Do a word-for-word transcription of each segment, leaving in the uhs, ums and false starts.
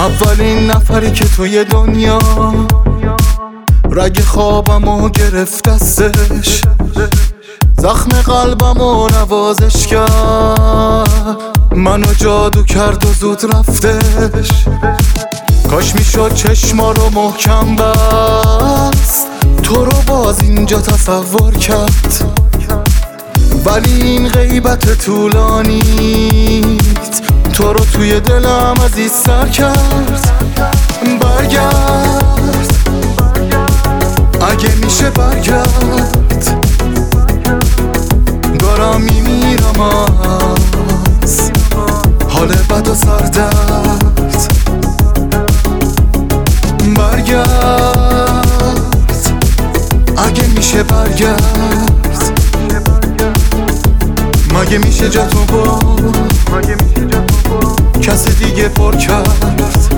اولین نفری که توی دنیا رگ خوابمو گرفت دستش، زخم قلبمو نوازش کرد، منو جادو کرد و زود رفتش. کاش میشد چشما رو محکم بست، تو رو باز اینجا تصور کرد، ولی این غیبت طولانیت تو رو توی دلم عزیز سر کرد. برگرد اگه میشه، برگرد دارم میمیرم از حال بد و سردرد. برگرد اگه میشه، برگرد مگه میشه جاتو با کس دیگه پر کرد.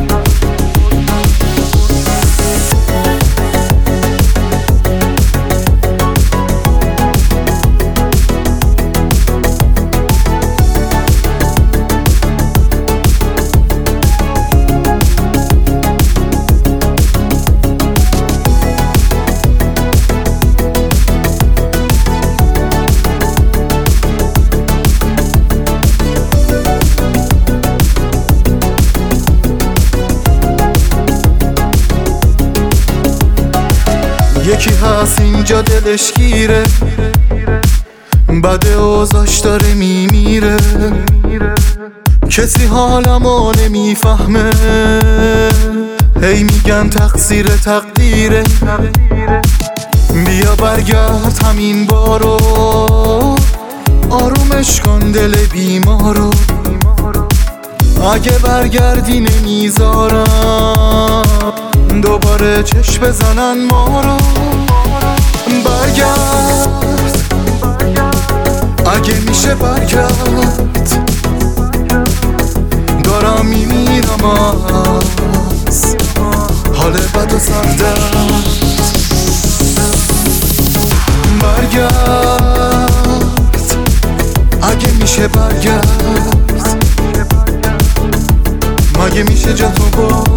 یکی هست اینجا دلش گیره، بده اوضاش داره میمیره، کسی حالمو نمیفهمه، هی میگن تقصیر تقدیره. بیا برگرد همین بارو، آرومش کن دل بیمارو، اگه برگردی نمیذارم دوباره چشم بزنن ما رو. برگرد اگه میشه، برگرد دارم میمیرم از حال بد و سردرد. برگرد اگه میشه، برگرد مگه میشه جاتو با